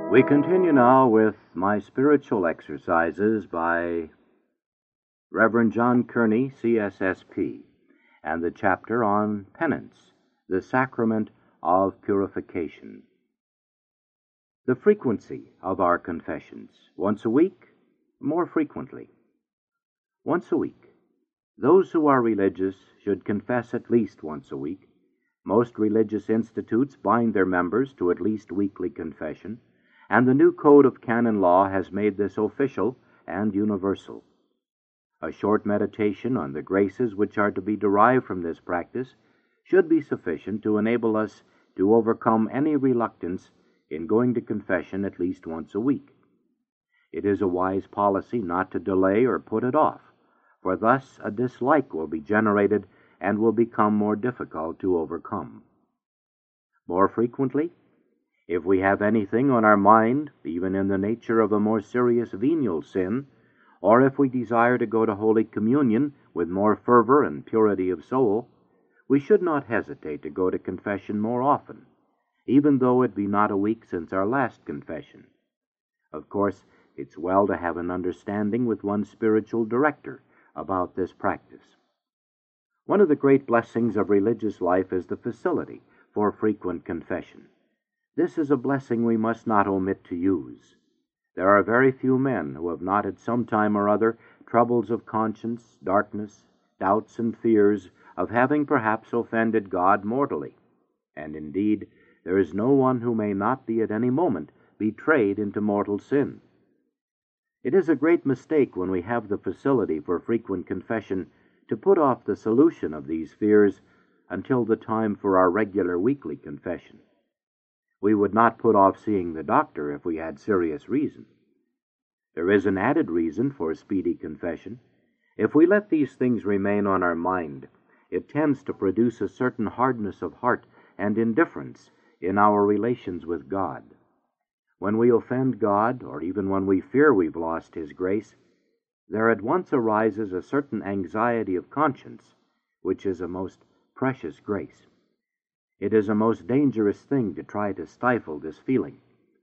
We continue now with My Spiritual Exercises by Reverend John Kearney, CSSP, and the chapter on Penance, the Sacrament of Purification. The frequency of our confessions. Once a week, more frequently. Once a week. Those who are religious should confess at least once a week. Most religious institutes bind their members to at least weekly confession, and the new Code of Canon Law has made this official and universal. A short meditation on the graces which are to be derived from this practice should be sufficient to enable us to overcome any reluctance in going to confession at least once a week. It is a wise policy not to delay or put it off, for thus a dislike will be generated and will become more difficult to overcome. More frequently, if we have anything on our mind, even in the nature of a more serious venial sin, or if we desire to go to Holy Communion with more fervor and purity of soul, we should not hesitate to go to confession more often, even though it be not a week since our last confession. Of course, it's well to have an understanding with one's spiritual director about this practice. One of the great blessings of religious life is the facility for frequent confession. This is a blessing we must not omit to use. There are very few men who have not at some time or other troubles of conscience, darkness, doubts, and fears of having perhaps offended God mortally. And indeed, there is no one who may not be at any moment betrayed into mortal sin. It is a great mistake when we have the facility for frequent confession to put off the solution of these fears until the time for our regular weekly confession. We would not put off seeing the doctor if we had serious reason. There is an added reason for speedy confession. If we let these things remain on our mind, it tends to produce a certain hardness of heart and indifference in our relations with God. When we offend God, or even when we fear we've lost His grace, there at once arises a certain anxiety of conscience, which is a most precious grace. It is a most dangerous thing to try to stifle this feeling.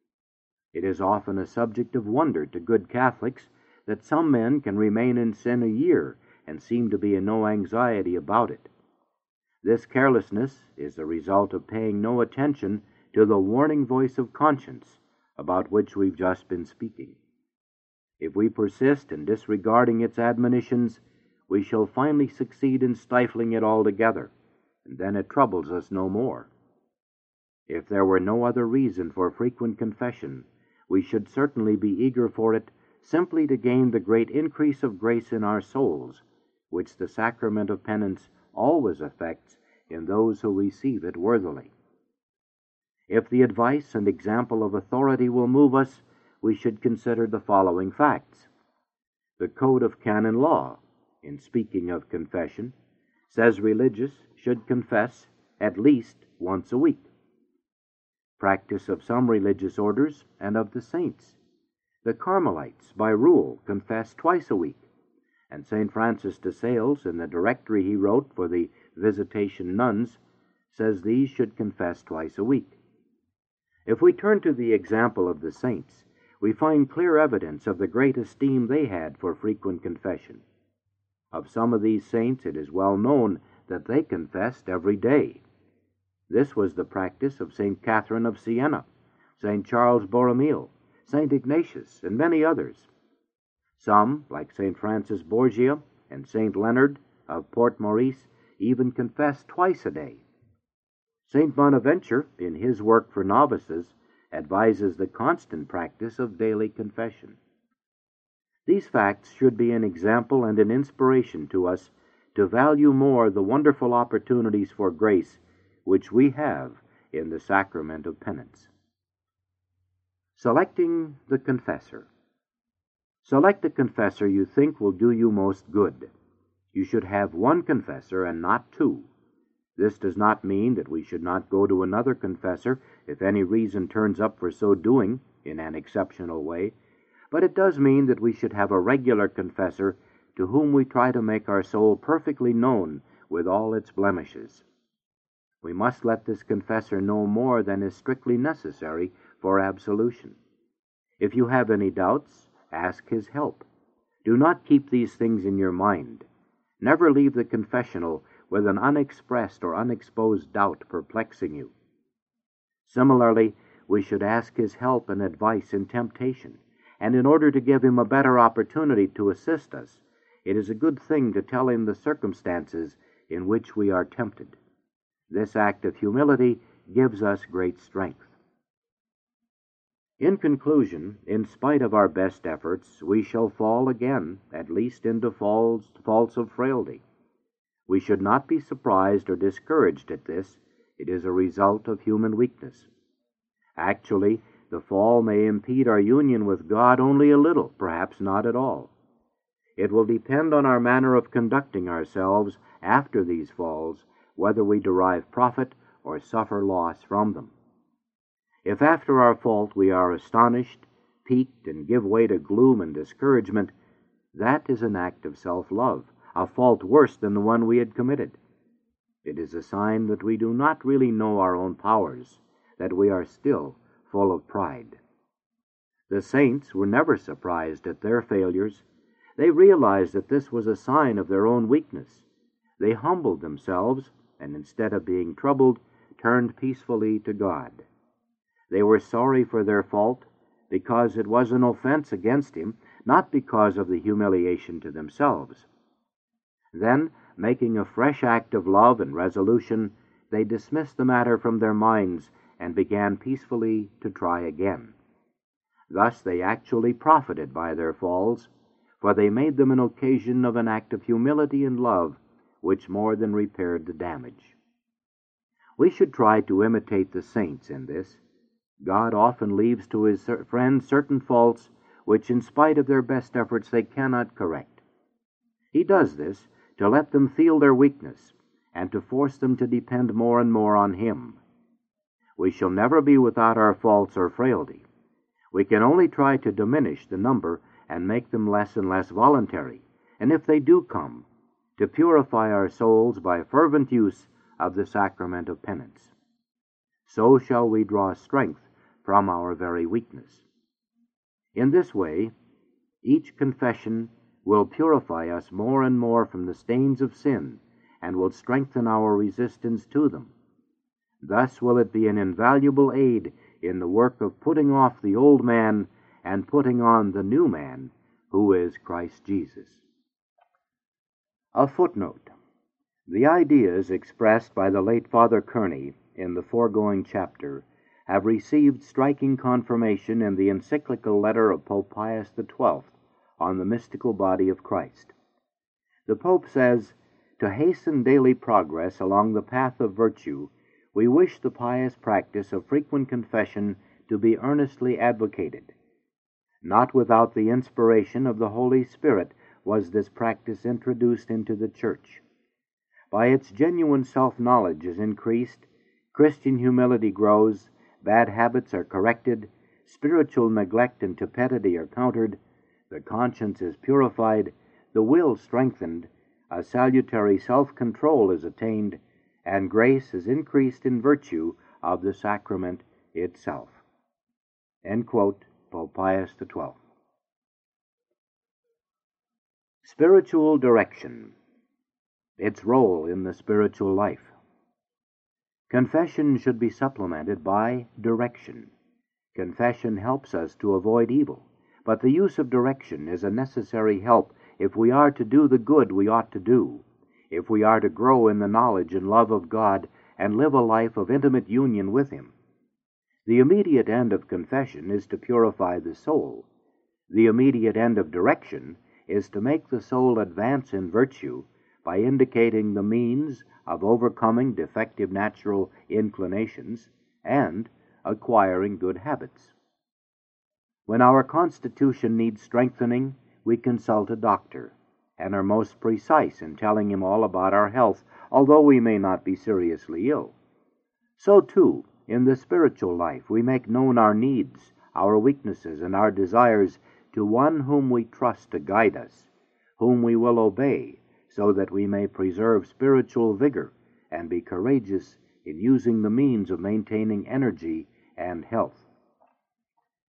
It is often a subject of wonder to good Catholics that some men can remain in sin a year and seem to be in no anxiety about it. This carelessness is the result of paying no attention to the warning voice of conscience about which we've just been speaking. If we persist in disregarding its admonitions, we shall finally succeed in stifling it altogether, and then it troubles us no more. If there were no other reason for frequent confession, we should certainly be eager for it simply to gain the great increase of grace in our souls, which the sacrament of penance always effects in those who receive it worthily. If the advice and example of authority will move us, we should consider the following facts. The Code of Canon Law, in speaking of confession, says religious should confess at least once a week. Practice of some religious orders and of the saints. The Carmelites, by rule, confess twice a week, and St. Francis de Sales, in the directory he wrote for the Visitation nuns, says these should confess twice a week. If we turn to the example of the saints, we find clear evidence of the great esteem they had for frequent confession. Of some of these saints it is well known that they confessed every day. This was the practice of St. Catherine of Siena, St. Charles Borromeo, St. Ignatius, and many others. Some, like St. Francis Borgia and St. Leonard of Port Maurice, even confessed twice a day. St. Bonaventure, in his work for novices, advises the constant practice of daily confession. These facts should be an example and an inspiration to us to value more the wonderful opportunities for grace which we have in the sacrament of penance. Selecting the confessor. Select the confessor you think will do you most good. You should have one confessor and not two. This does not mean that we should not go to another confessor if any reason turns up for so doing in an exceptional way, but it does mean that we should have a regular confessor to whom we try to make our soul perfectly known with all its blemishes. We must let this confessor know more than is strictly necessary for absolution. If you have any doubts, ask his help. Do not keep these things in your mind. Never leave the confessional with an unexpressed or unexposed doubt perplexing you. Similarly, we should ask his help and advice in temptation, and in order to give him a better opportunity to assist us, it is a good thing to tell him the circumstances in which we are tempted. This act of humility gives us great strength. In conclusion, in spite of our best efforts, we shall fall again, at least into faults of frailty. We should not be surprised or discouraged at this. It is a result of human weakness. Actually, the fall may impede our union with God only a little, perhaps not at all. It will depend on our manner of conducting ourselves after these falls, whether we derive profit or suffer loss from them. If after our fault we are astonished, piqued, and give way to gloom and discouragement, that is an act of self-love, a fault worse than the one we had committed. It is a sign that we do not really know our own powers, that we are still full of pride. The saints were never surprised at their failures. They realized that this was a sign of their own weakness. They humbled themselves, and instead of being troubled, turned peacefully to God. They were sorry for their fault because it was an offense against him, not because of the humiliation to themselves. Then, making a fresh act of love and resolution, they dismissed the matter from their minds and began peacefully to try again. Thus they actually profited by their falls, for they made them an occasion of an act of humility and love which more than repaired the damage. We should try to imitate the saints in this. God often leaves to his friends certain faults which, in spite of their best efforts, they cannot correct. He does this to let them feel their weakness and to force them to depend more and more on him. We shall never be without our faults or frailty. We can only try to diminish the number and make them less and less voluntary, and if they do come, to purify our souls by fervent use of the sacrament of penance. So shall we draw strength from our very weakness. In this way, each confession will purify us more and more from the stains of sin and will strengthen our resistance to them. Thus will it be an invaluable aid in the work of putting off the old man and putting on the new man, who is Christ Jesus. A footnote. The ideas expressed by the late Father Kearney in the foregoing chapter have received striking confirmation in the encyclical letter of Pope Pius XII on the mystical body of Christ. The Pope says, "To hasten daily progress along the path of virtue, we wish the pious practice of frequent confession to be earnestly advocated. Not without the inspiration of the Holy Spirit was this practice introduced into the Church. By its genuine self-knowledge is increased, Christian humility grows, bad habits are corrected, spiritual neglect and tepidity are countered, the conscience is purified, the will strengthened, a salutary self-control is attained, and grace is increased in virtue of the sacrament itself." End quote, Pope Pius XII. Spiritual direction. Its role in the spiritual life. Confession should be supplemented by direction. Confession helps us to avoid evil, but the use of direction is a necessary help if we are to do the good we ought to do, if we are to grow in the knowledge and love of God and live a life of intimate union with him. The immediate end of confession is to purify the soul. The immediate end of direction is to make the soul advance in virtue by indicating the means of overcoming defective natural inclinations and acquiring good habits. When our constitution needs strengthening, we consult a doctor and are most precise in telling him all about our health, although we may not be seriously ill. So, too, in the spiritual life, we make known our needs, our weaknesses, and our desires to one whom we trust to guide us, whom we will obey, so that we may preserve spiritual vigor and be courageous in using the means of maintaining energy and health.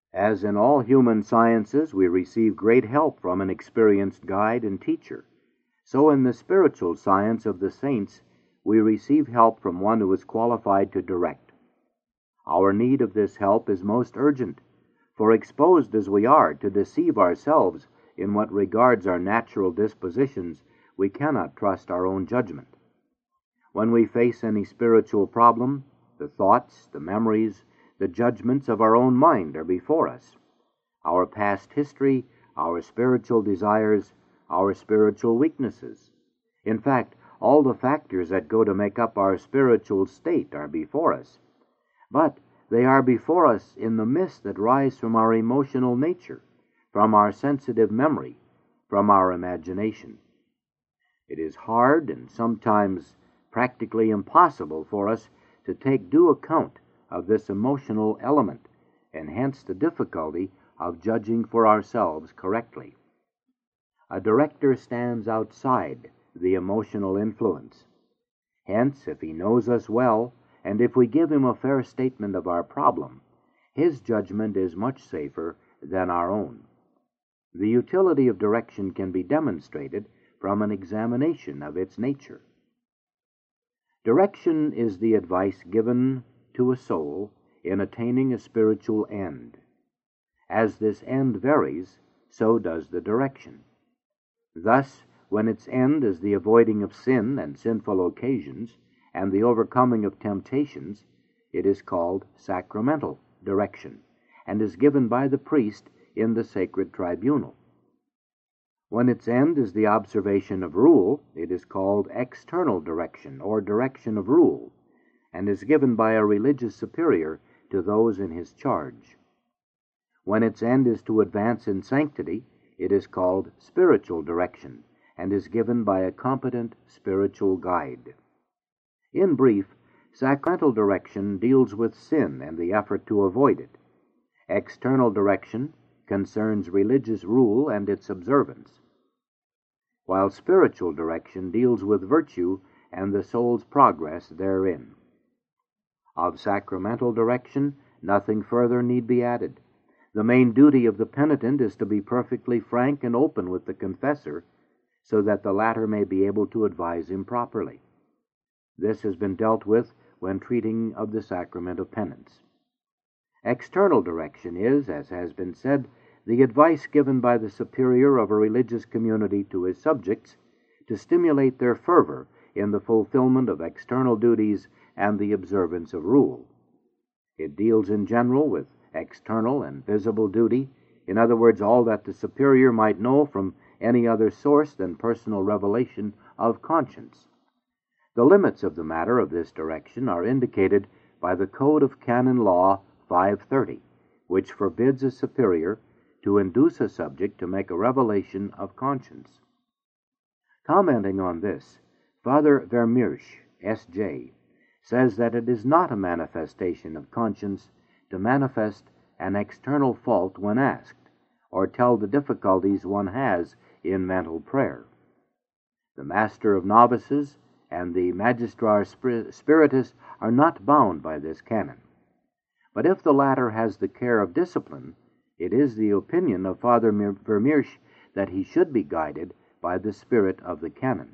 As in all human sciences, we receive great help from an experienced guide and teacher, so in the spiritual science of the saints, we receive help from one who is qualified to direct. Our need of this help is most urgent, for exposed as we are to deceive ourselves in what regards our natural dispositions, we cannot trust our own judgment. When we face any spiritual problem, the thoughts, the memories, the judgments of our own mind are before us. Our past history, our spiritual desires, our spiritual weaknesses. In fact, all the factors that go to make up our spiritual state are before us. But they are before us in the mist that rise from our emotional nature, from our sensitive memory, from our imagination. It is hard and sometimes practically impossible for us to take due account of this emotional element, and hence the difficulty of judging for ourselves correctly. A director stands outside the emotional influence. Hence, if he knows us well, and if we give him a fair statement of our problem, his judgment is much safer than our own. The utility of direction can be demonstrated from an examination of its nature. Direction is the advice given to a soul in attaining a spiritual end. As this end varies, so does the direction. Thus, when its end is the avoiding of sin and sinful occasions, and the overcoming of temptations, it is called sacramental direction, and is given by the priest in the sacred tribunal. When its end is the observation of rule, it is called external direction, or direction of rule, and is given by a religious superior to those in his charge. When its end is to advance in sanctity, it is called spiritual direction, and is given by a competent spiritual guide. In brief, sacramental direction deals with sin and the effort to avoid it. External direction concerns religious rule and its observance, while spiritual direction deals with virtue and the soul's progress therein. Of sacramental direction, nothing further need be added. The main duty of the penitent is to be perfectly frank and open with the confessor, so that the latter may be able to advise him properly. This has been dealt with when treating of the sacrament of penance. External direction is, as has been said, the advice given by the superior of a religious community to his subjects to stimulate their fervor in the fulfillment of external duties and the observance of rule. It deals in general with external and visible duty, in other words, all that the superior might know from any other source than personal revelation of conscience. The limits of the matter of this direction are indicated by the Code of Canon Law 530, which forbids a superior to induce a subject to make a revelation of conscience. Commenting on this, Father Vermeersch, S.J., says that it is not a manifestation of conscience to manifest an external fault when asked, or tell the difficulties one has in mental prayer. The Master of Novices and the Magistrar Spiritus are not bound by this canon. But if the latter has the care of discipline, it is the opinion of Father Vermeersch that he should be guided by the spirit of the canon.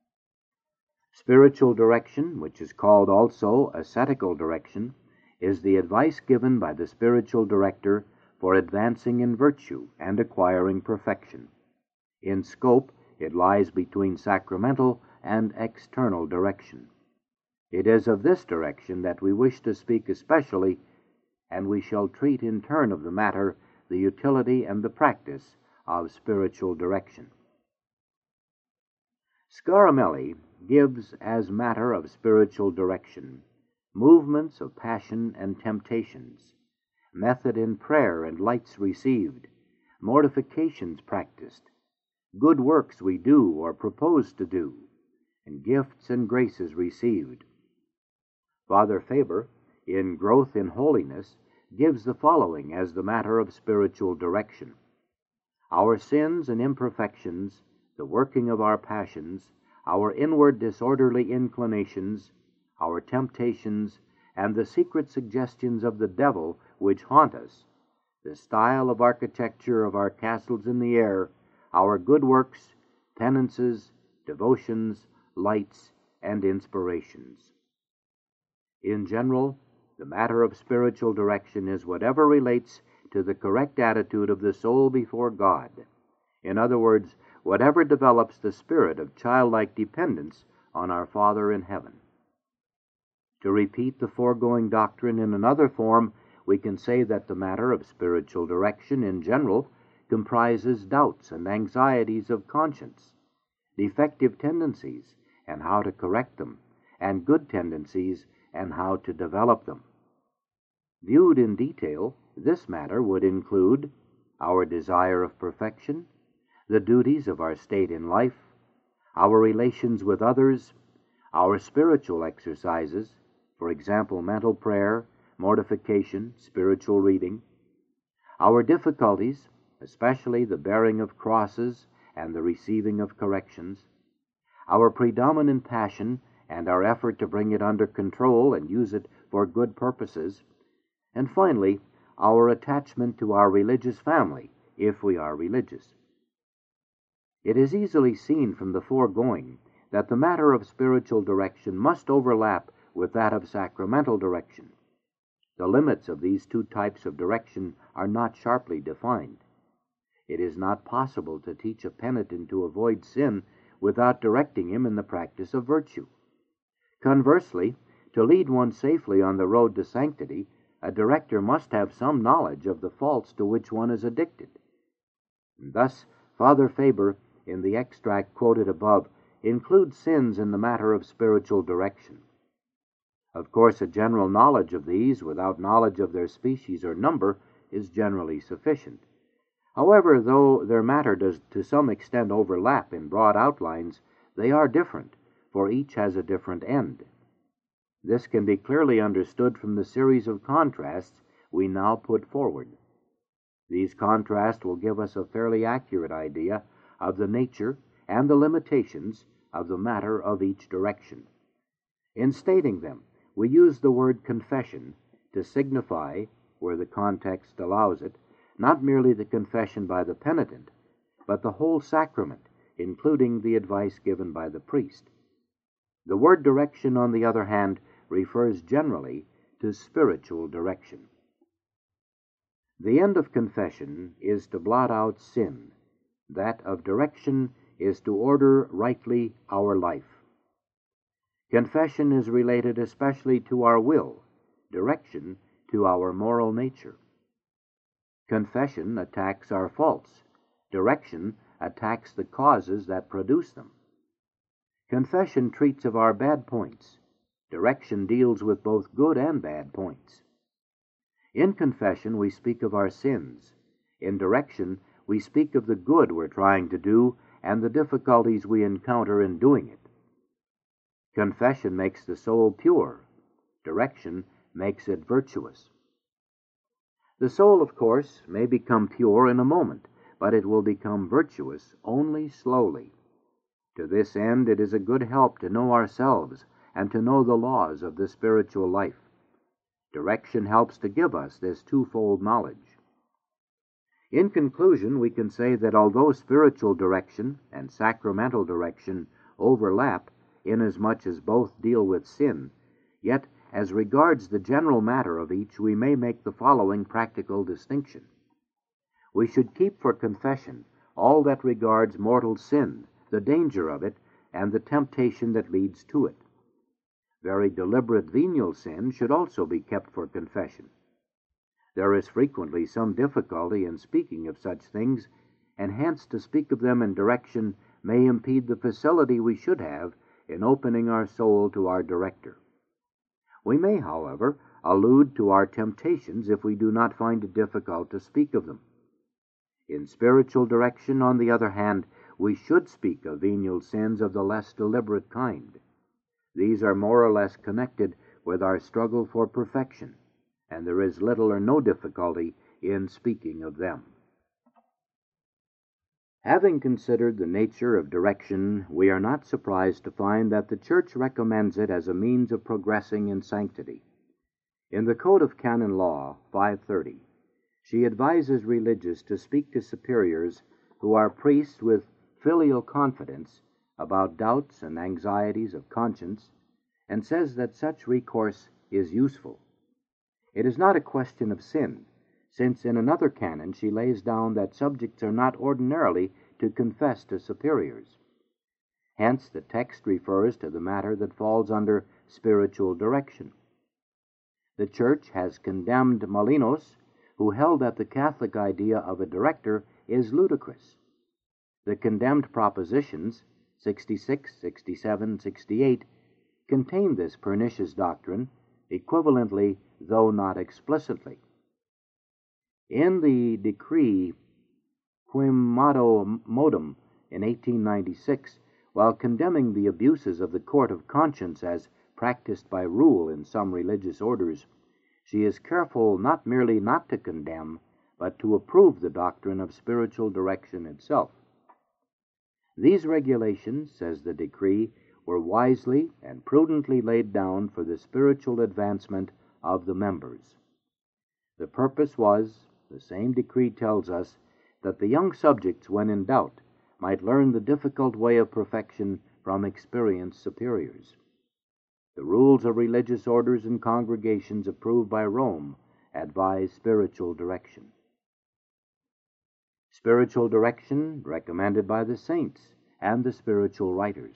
Spiritual direction, which is called also ascetical direction, is the advice given by the spiritual director for advancing in virtue and acquiring perfection. In scope, it lies between sacramental and external direction. It is of this direction that we wish to speak especially, and we shall treat in turn of the matter, the utility and the practice of spiritual direction. Scaramelli gives as matter of spiritual direction movements of passion and temptations, method in prayer and lights received, mortifications practiced, good works we do or propose to do, and gifts and graces received. Father Faber, in Growth in Holiness, gives the following as the matter of spiritual direction: our sins and imperfections, the working of our passions, our inward disorderly inclinations, our temptations, and the secret suggestions of the devil which haunt us, the style of architecture of our castles in the air, our good works, penances, devotions, lights, and inspirations. In general, the matter of spiritual direction is whatever relates to the correct attitude of the soul before God. In other words, whatever develops the spirit of childlike dependence on our Father in heaven. To repeat the foregoing doctrine in another form, we can say that the matter of spiritual direction in general comprises doubts and anxieties of conscience, defective tendencies and how to correct them, and good tendencies and how to develop them. Viewed in detail, this matter would include our desire of perfection, the duties of our state in life, our relations with others, our spiritual exercises, for example, mental prayer, mortification, spiritual reading, our difficulties, especially the bearing of crosses and the receiving of corrections, our predominant passion and our effort to bring it under control and use it for good purposes, and finally, our attachment to our religious family, if we are religious. It is easily seen from the foregoing that the matter of spiritual direction must overlap with that of sacramental direction. The limits of these two types of direction are not sharply defined. It is not possible to teach a penitent to avoid sin without directing him in the practice of virtue. Conversely, to lead one safely on the road to sanctity, a director must have some knowledge of the faults to which one is addicted. And thus, Father Faber, in the extract quoted above, includes sins in the matter of spiritual direction. Of course, a general knowledge of these, without knowledge of their species or number, is generally sufficient. However, though their matter does to some extent overlap in broad outlines, they are different, for each has a different end. This can be clearly understood from the series of contrasts we now put forward. These contrasts will give us a fairly accurate idea of the nature and the limitations of the matter of each direction. In stating them, we use the word confession to signify, where the context allows it, not merely the confession by the penitent, but the whole sacrament, including the advice given by the priest. The word direction, on the other hand, refers generally to spiritual direction. The end of confession is to blot out sin. That of direction is to order rightly our life. Confession is related especially to our will, direction to our moral nature. Confession attacks our faults. Direction attacks the causes that produce them. Confession treats of our bad points. Direction deals with both good and bad points. In confession, we speak of our sins. In direction, we speak of the good we're trying to do and the difficulties we encounter in doing it. Confession makes the soul pure. Direction makes it virtuous. The soul, of course, may become pure in a moment, but it will become virtuous only slowly. To this end, it is a good help to know ourselves and to know the laws of the spiritual life. Direction helps to give us this twofold knowledge. In conclusion, we can say that although spiritual direction and sacramental direction overlap, inasmuch as both deal with sin, yet as regards the general matter of each, we may make the following practical distinction. We should keep for confession all that regards mortal sin, the danger of it, and the temptation that leads to it. Very deliberate venial sin should also be kept for confession. There is frequently some difficulty in speaking of such things, and hence to speak of them in direction may impede the facility we should have in opening our soul to our director. We may, however, allude to our temptations if we do not find it difficult to speak of them. In spiritual direction, on the other hand, we should speak of venial sins of the less deliberate kind. These are more or less connected with our struggle for perfection, and there is little or no difficulty in speaking of them. Having considered the nature of direction, we are not surprised to find that the Church recommends it as a means of progressing in sanctity. In the Code of Canon Law, 530, She advises religious to speak to superiors who are priests with filial confidence about doubts and anxieties of conscience, and says that such recourse is useful. It is not a question of sin, since in another canon she lays down that subjects are not ordinarily to confess to superiors. Hence the text refers to the matter that falls under spiritual direction. The Church has condemned Molinos, who held that the Catholic idea of a director is ludicrous. The condemned propositions 66, 67, 68 contain this pernicious doctrine, equivalently though not explicitly. In the decree Quemado Modum in 1896, while condemning the abuses of the court of conscience as practiced by rule in some religious orders, she is careful not merely not to condemn, but to approve the doctrine of spiritual direction itself. These regulations, says the decree, were wisely and prudently laid down for the spiritual advancement of the members. The purpose was, the same decree tells us, that the young subjects, when in doubt, might learn the difficult way of perfection from experienced superiors. The rules of religious orders and congregations approved by Rome advise spiritual direction. Spiritual direction recommended by the saints and the spiritual writers.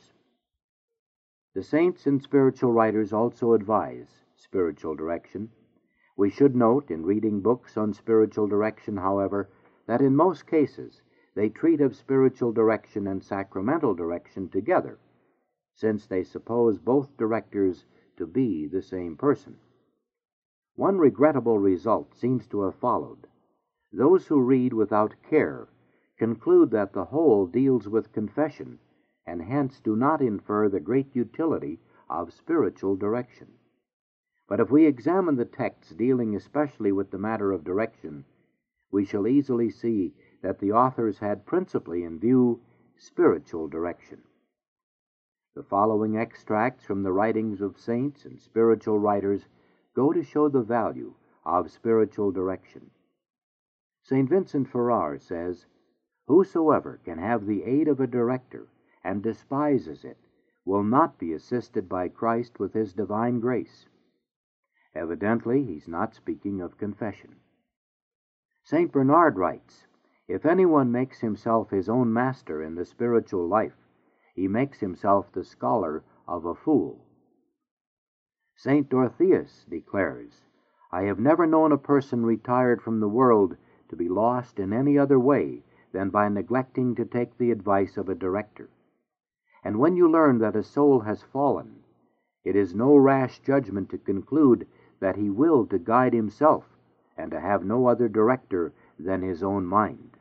The saints and spiritual writers also advise spiritual direction. We should note in reading books on spiritual direction, however, that in most cases they treat of spiritual direction and sacramental direction together, since they suppose both directors to be the same person. One regrettable result seems to have followed. Those who read without care conclude that the whole deals with confession, and hence do not infer the great utility of spiritual direction. But if we examine the texts dealing especially with the matter of direction, we shall easily see that the authors had principally in view spiritual direction. The following extracts from the writings of saints and spiritual writers go to show the value of spiritual direction. St. Vincent Ferrar says, "Whosoever can have the aid of a director and despises it will not be assisted by Christ with his divine grace." Evidently, he's not speaking of confession. St. Bernard writes, "If anyone makes himself his own master in the spiritual life, he makes himself the scholar of a fool." St. Dorotheus declares, "I have never known a person retired from the world to be lost in any other way than by neglecting to take the advice of a director. And when you learn that a soul has fallen, it is no rash judgment to conclude that he willed to guide himself and to have no other director than his own mind."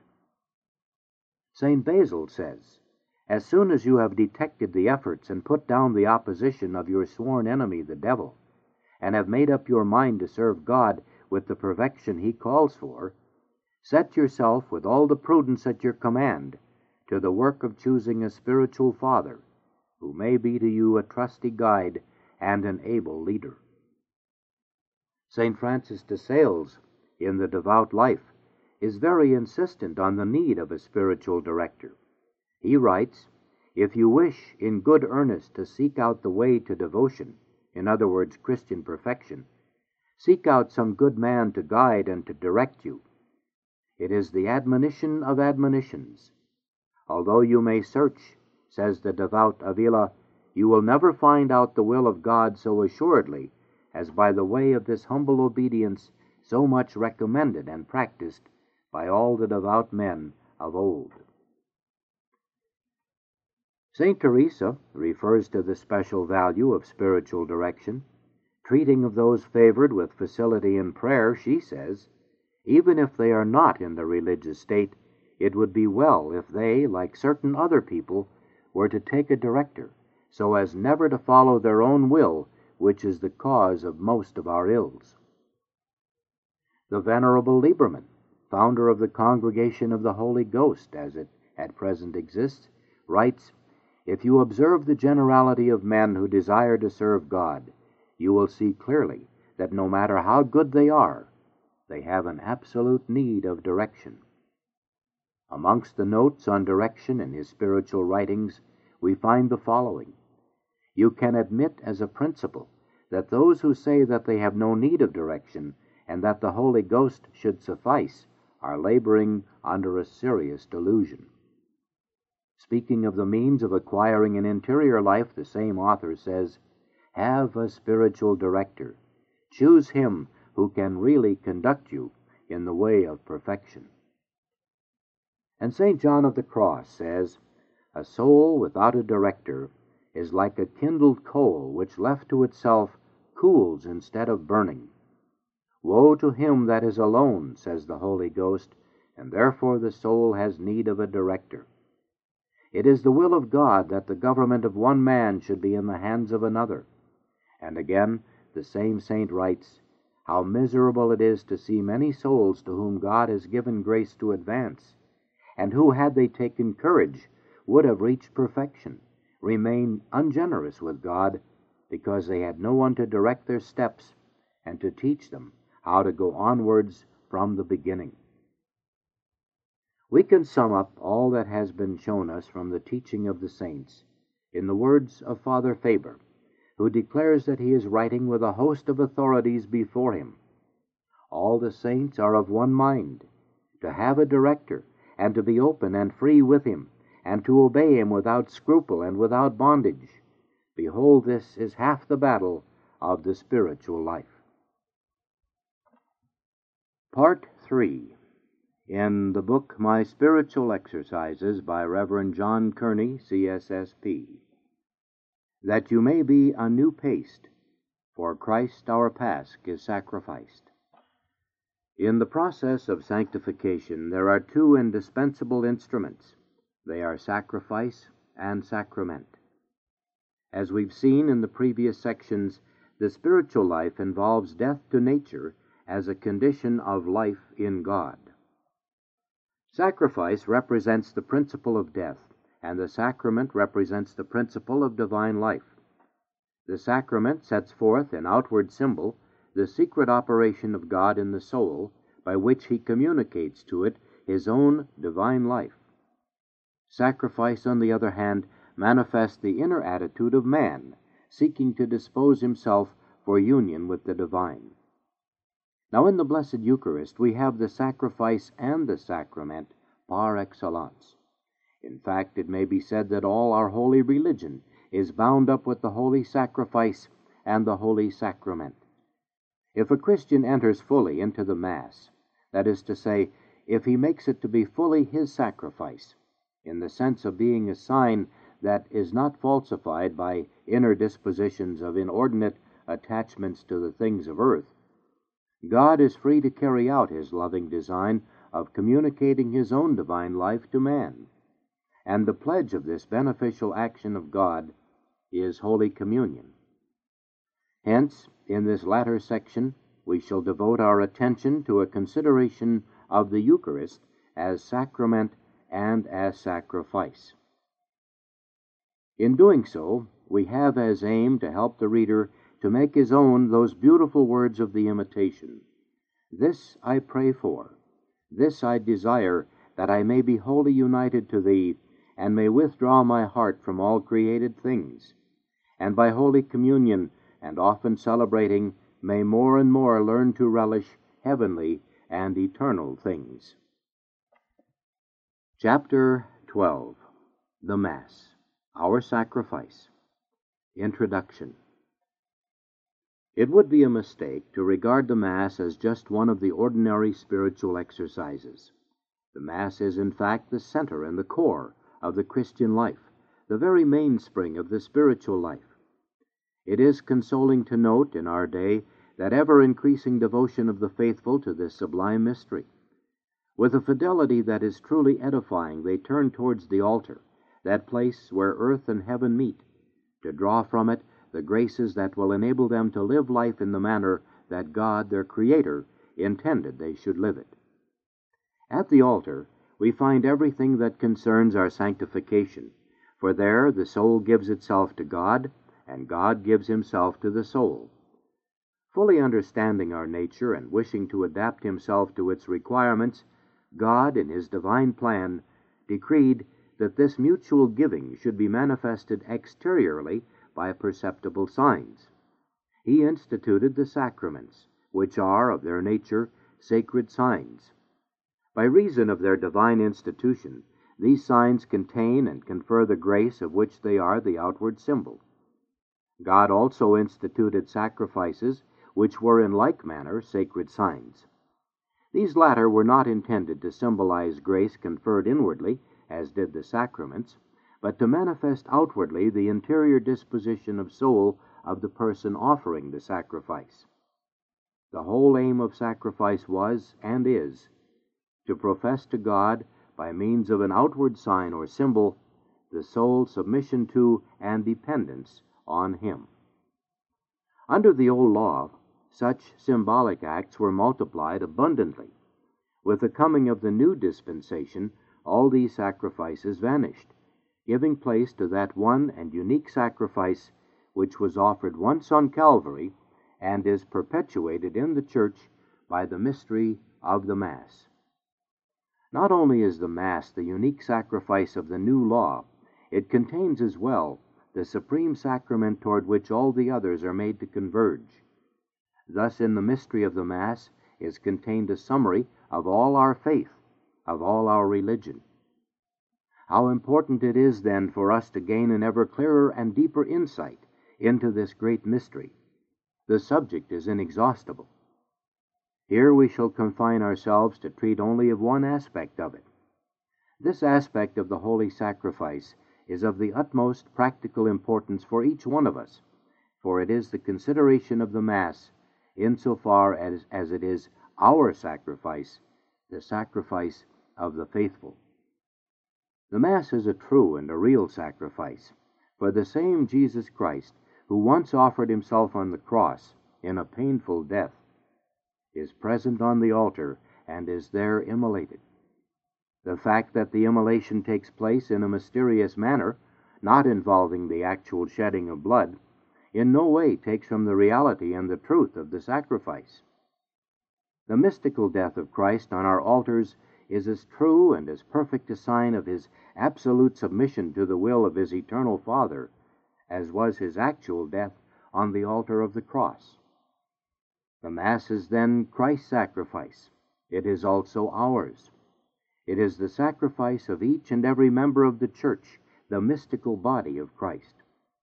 St. Basil says, "As soon as you have detected the efforts and put down the opposition of your sworn enemy, the devil, and have made up your mind to serve God with the perfection he calls for, set yourself with all the prudence at your command to the work of choosing a spiritual father, who may be to you a trusty guide and an able leader." St. Francis de Sales, in The Devout Life, is very insistent on the need of a spiritual director. He writes, "If you wish in good earnest to seek out the way to devotion, in other words, Christian perfection, seek out some good man to guide and to direct you. It is the admonition of admonitions. Although you may search, says the devout Avila, you will never find out the will of God so assuredly as by the way of this humble obedience so much recommended and practiced by all the devout men of old." St. Teresa refers to the special value of spiritual direction. Treating of those favored with facility in prayer, she says, "Even if they are not in the religious state, it would be well if they, like certain other people, were to take a director, so as never to follow their own will, which is the cause of most of our ills." The Venerable Lieberman, founder of the Congregation of the Holy Ghost, as it at present exists, writes, "If you observe the generality of men who desire to serve God, you will see clearly that no matter how good they are, They have an absolute need of direction. Amongst the notes on direction in his spiritual writings, we find the following. You can admit as a principle that those who say that they have no need of direction and that the Holy Ghost should suffice are laboring under a serious delusion. Speaking of the means of acquiring an interior life, the same author says, "Have a spiritual director. Choose him who can really conduct you in the way of perfection." And St. John of the Cross says, "A soul without a director is like a kindled coal which left to itself cools instead of burning. Woe to him that is alone," says the Holy Ghost, "and therefore the soul has need of a director." It is the will of God that the government of one man should be in the hands of another. And again, the same saint writes, "How miserable it is to see many souls to whom God has given grace to advance, and who, had they taken courage, would have reached perfection, remain ungenerous with God, because they had no one to direct their steps and to teach them how to go onwards from the beginning." We can sum up all that has been shown us from the teaching of the saints in the words of Father Faber, who declares that he is writing with a host of authorities before him. All the saints are of one mind, to have a director, and to be open and free with him, and to obey him without scruple and without bondage. Behold, this is half the battle of the spiritual life. Part 3. In the book My Spiritual Exercises by Reverend John Kearney, CSSP. That you may be a new paste, for Christ our Pasch is sacrificed. In the process of sanctification there are two indispensable instruments. They are sacrifice and sacrament. As we've seen in the previous sections, the spiritual life involves death to nature as a condition of life in God. Sacrifice represents the principle of death, and the sacrament represents the principle of divine life. The sacrament sets forth in outward symbol the secret operation of God in the soul, by which he communicates to it his own divine life. Sacrifice, on the other hand, manifests the inner attitude of man, seeking to dispose himself for union with the divine. Now, in the Blessed Eucharist, we have the sacrifice and the sacrament par excellence. In fact, it may be said that all our holy religion is bound up with the holy sacrifice and the holy sacrament. If a Christian enters fully into the Mass, that is to say, if he makes it to be fully his sacrifice, in the sense of being a sign that is not falsified by inner dispositions of inordinate attachments to the things of earth, God is free to carry out his loving design of communicating his own divine life to man. And the pledge of this beneficial action of God is Holy Communion. Hence, in this latter section, we shall devote our attention to a consideration of the Eucharist as sacrament and as sacrifice. In doing so, we have as aim to help the reader to make his own those beautiful words of the Imitation. "This I pray for, this I desire, that I may be wholly united to thee, and may withdraw my heart from all created things, and by Holy Communion, and often celebrating, may more and more learn to relish heavenly and eternal things." Chapter 12. The Mass, Our Sacrifice. Introduction. It would be a mistake to regard the Mass as just one of the ordinary spiritual exercises. The Mass is, in fact, the center and the core of the Christian life, the very mainspring of the spiritual life. It is consoling to note in our day that ever-increasing devotion of the faithful to this sublime mystery. With a fidelity that is truly edifying, they turn towards the altar, that place where earth and heaven meet, to draw from it the graces that will enable them to live life in the manner that God, their Creator, intended they should live it. At the altar, we find everything that concerns our sanctification, for there the soul gives itself to God, and God gives himself to the soul. Fully understanding our nature and wishing to adapt himself to its requirements, God, in his divine plan, decreed that this mutual giving should be manifested exteriorly by perceptible signs. He instituted the sacraments, which are, of their nature, sacred signs. By reason of their divine institution, these signs contain and confer the grace of which they are the outward symbol. God also instituted sacrifices, which were in like manner sacred signs. These latter were not intended to symbolize grace conferred inwardly, as did the sacraments, but to manifest outwardly the interior disposition of soul of the person offering the sacrifice. The whole aim of sacrifice was, and is, to profess to God, by means of an outward sign or symbol, the soul's submission to and dependence on him. Under the old law, such symbolic acts were multiplied abundantly. With the coming of the new dispensation, all these sacrifices vanished, giving place to that one and unique sacrifice which was offered once on Calvary and is perpetuated in the Church by the mystery of the Mass. Not only is the Mass the unique sacrifice of the new law, it contains as well the supreme sacrament toward which all the others are made to converge. Thus, in the mystery of the Mass is contained a summary of all our faith, of all our religion. How important it is, then, for us to gain an ever clearer and deeper insight into this great mystery. The subject is inexhaustible. Here we shall confine ourselves to treat only of one aspect of it. This aspect of the holy sacrifice is of the utmost practical importance for each one of us, for it is the consideration of the Mass insofar as it is our sacrifice, the sacrifice of the faithful. The Mass is a true and a real sacrifice, for the same Jesus Christ, who once offered himself on the cross in a painful death, is present on the altar and is there immolated. The fact that the immolation takes place in a mysterious manner, not involving the actual shedding of blood, in no way takes from the reality and the truth of the sacrifice. The mystical death of Christ on our altars is as true and as perfect a sign of his absolute submission to the will of his eternal Father as was his actual death on the altar of the cross. The Mass is then Christ's sacrifice. It is also ours. It is the sacrifice of each and every member of the Church, the mystical body of Christ.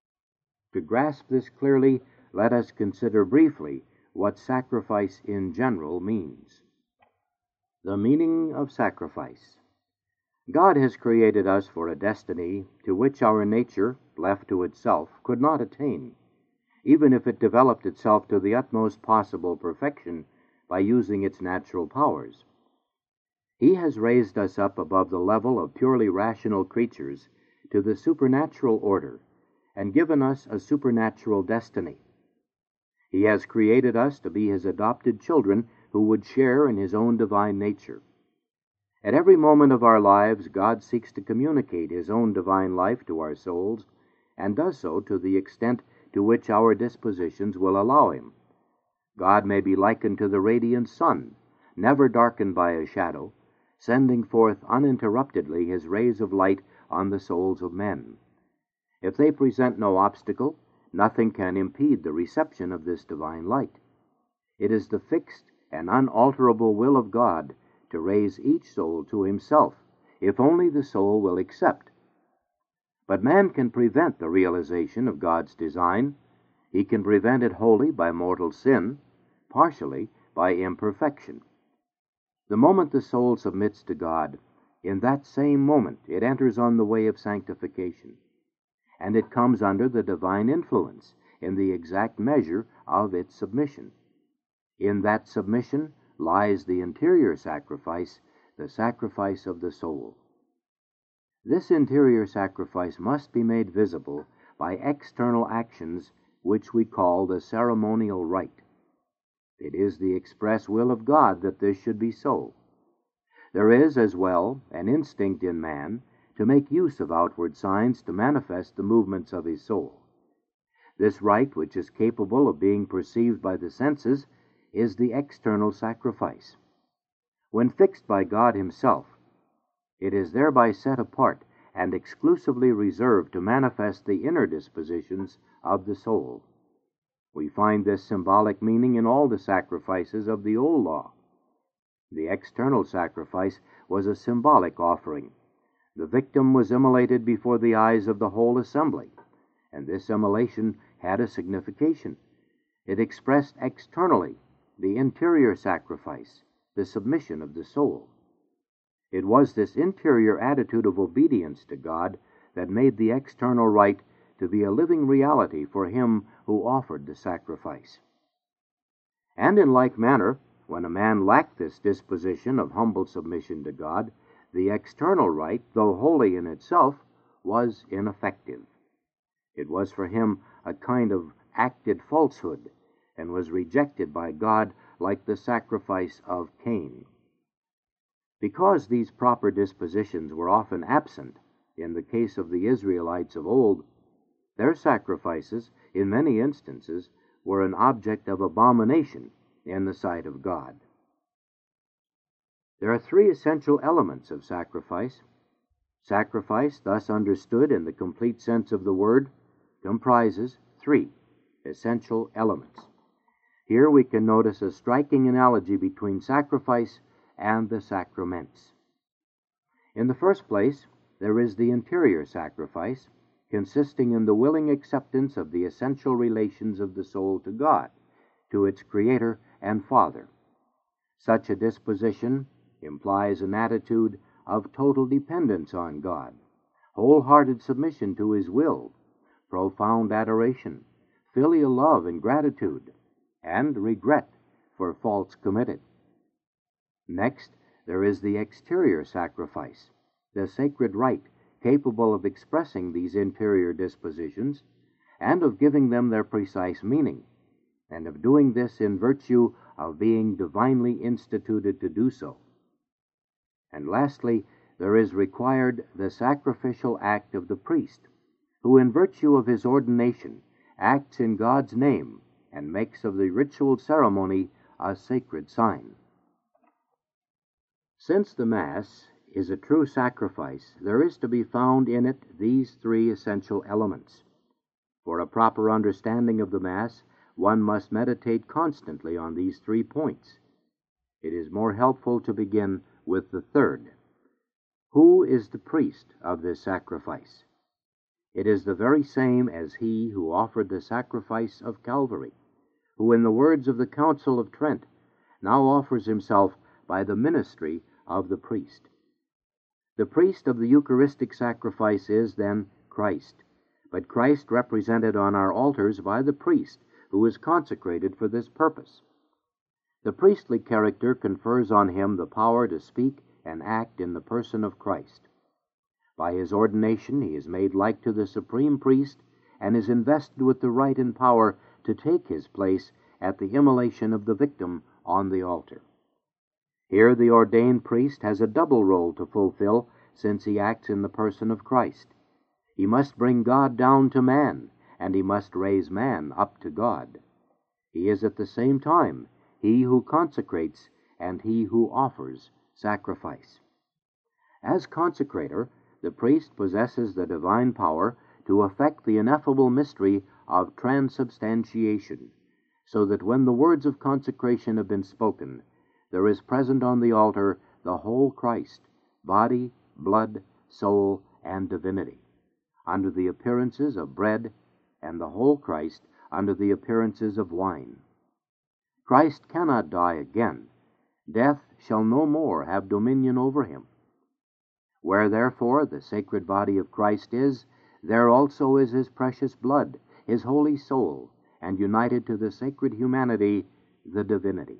To grasp this clearly, let us consider briefly what sacrifice in general means. The meaning of sacrifice. God has created us for a destiny to which our nature, left to itself, could not attain, even if it developed itself to the utmost possible perfection by using its natural powers. He has raised us up above the level of purely rational creatures to the supernatural order and given us a supernatural destiny. He has created us to be his adopted children who would share in his own divine nature. At every moment of our lives, God seeks to communicate his own divine life to our souls, and does so to the extent to which our dispositions will allow him. God may be likened to the radiant sun, never darkened by a shadow, sending forth uninterruptedly his rays of light on the souls of men. If they present no obstacle, nothing can impede the reception of this divine light. It is the fixed and unalterable will of God to raise each soul to himself, if only the soul will accept. But man can prevent the realization of God's design. He can prevent it wholly by mortal sin, partially by imperfection. The moment the soul submits to God, in that same moment it enters on the way of sanctification, and it comes under the divine influence in the exact measure of its submission. In that submission lies the interior sacrifice, the sacrifice of the soul. This interior sacrifice must be made visible by external actions which we call the ceremonial rite. It is the express will of God that this should be so. There is, as well, an instinct in man to make use of outward signs to manifest the movements of his soul. This rite, which is capable of being perceived by the senses, is the external sacrifice. When fixed by God Himself, it is thereby set apart and exclusively reserved to manifest the inner dispositions of the soul. We find this symbolic meaning in all the sacrifices of the Old Law. The external sacrifice was a symbolic offering. The victim was immolated before the eyes of the whole assembly, and this immolation had a signification. It expressed externally the interior sacrifice, the submission of the soul. It was this interior attitude of obedience to God that made the external rite to be a living reality for him who offered the sacrifice. And in like manner, when a man lacked this disposition of humble submission to God, the external rite, though holy in itself, was ineffective. It was for him a kind of acted falsehood, and was rejected by God like the sacrifice of Cain. Because these proper dispositions were often absent in the case of the Israelites of old, their sacrifices, in many instances, were an object of abomination in the sight of God. There are three essential elements of sacrifice. Sacrifice, thus understood in the complete sense of the word, comprises three essential elements. Here we can notice a striking analogy between sacrifice and the sacraments. In the first place, there is the interior sacrifice, consisting in the willing acceptance of the essential relations of the soul to God, to its Creator and Father. Such a disposition implies an attitude of total dependence on God, wholehearted submission to His will, profound adoration, filial love and gratitude, and regret for faults committed. Next, there is the exterior sacrifice, the sacred rite capable of expressing these interior dispositions and of giving them their precise meaning, and of doing this in virtue of being divinely instituted to do so. And lastly, there is required the sacrificial act of the priest, who in virtue of his ordination acts in God's name and makes of the ritual ceremony a sacred sign. Since the Mass is a true sacrifice, there is to be found in it these three essential elements. For a proper understanding of the Mass, one must meditate constantly on these 3 points. It is more helpful to begin with the third. Who is the priest of this sacrifice? It is the very same as he who offered the sacrifice of Calvary, who, in the words of the Council of Trent, now offers himself by the ministry of the priest. The priest of the Eucharistic sacrifice is, then, Christ, but Christ represented on our altars by the priest, who is consecrated for this purpose. The priestly character confers on him the power to speak and act in the person of Christ. By his ordination he is made like to the supreme priest and is invested with the right and power to take his place at the immolation of the victim on the altar. Here the ordained priest has a double role to fulfill, since he acts in the person of Christ. He must bring God down to man, and he must raise man up to God. He is at the same time he who consecrates and he who offers sacrifice. As consecrator, the priest possesses the divine power to effect the ineffable mystery of transubstantiation, so that when the words of consecration have been spoken, there is present on the altar the whole Christ, body, blood, soul, and divinity, under the appearances of bread, and the whole Christ under the appearances of wine. Christ cannot die again. Death shall no more have dominion over him. Where, therefore, the sacred body of Christ is, there also is his precious blood, his holy soul, and united to the sacred humanity, the divinity.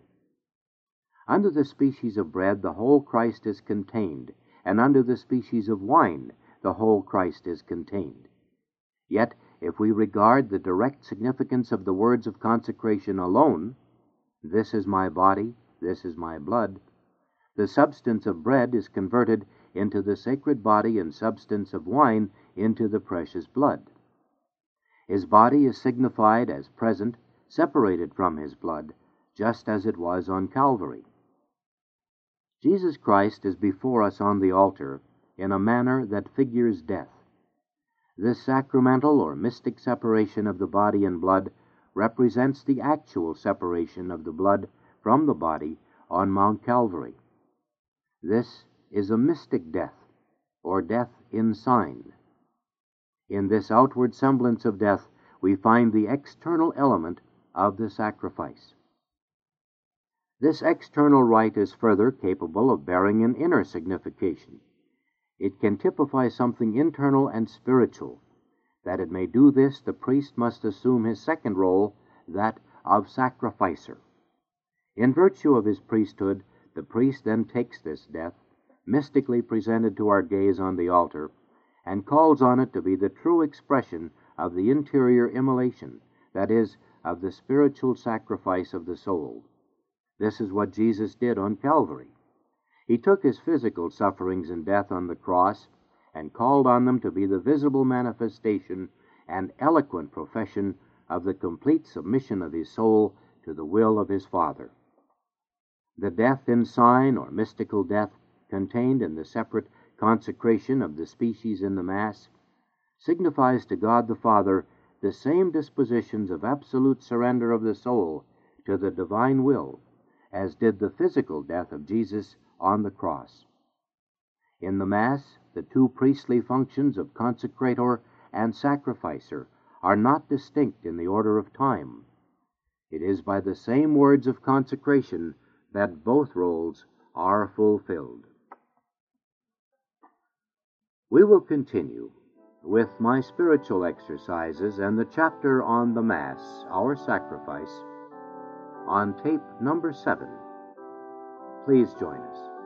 Under the species of bread, the whole Christ is contained, and under the species of wine, the whole Christ is contained. Yet, if we regard the direct significance of the words of consecration alone, "This is my body, this is my blood," the substance of bread is converted into the sacred body and substance of wine into the precious blood. His body is signified as present, separated from his blood, just as it was on Calvary. Jesus Christ is before us on the altar in a manner that figures death. This sacramental or mystic separation of the body and blood represents the actual separation of the blood from the body on Mount Calvary. This is a mystic death, or death in sign. In this outward semblance of death, we find the external element of the sacrifice. This external rite is further capable of bearing an inner signification. It can typify something internal and spiritual. That it may do this, the priest must assume his second role, that of sacrificer. In virtue of his priesthood, the priest then takes this death, mystically presented to our gaze on the altar, and calls on it to be the true expression of the interior immolation, that is, of the spiritual sacrifice of the soul. This is what Jesus did on Calvary. He took his physical sufferings and death on the cross and called on them to be the visible manifestation and eloquent profession of the complete submission of his soul to the will of his Father. The death in sign or mystical death contained in the separate consecration of the species in the Mass signifies to God the Father the same dispositions of absolute surrender of the soul to the divine will as did the physical death of Jesus on the cross. In the Mass, the two priestly functions of consecrator and sacrificer are not distinct in the order of time. It is by the same words of consecration that both roles are fulfilled. We will continue with my spiritual exercises and the chapter on the Mass, our sacrifice, on tape number 7. Please join us.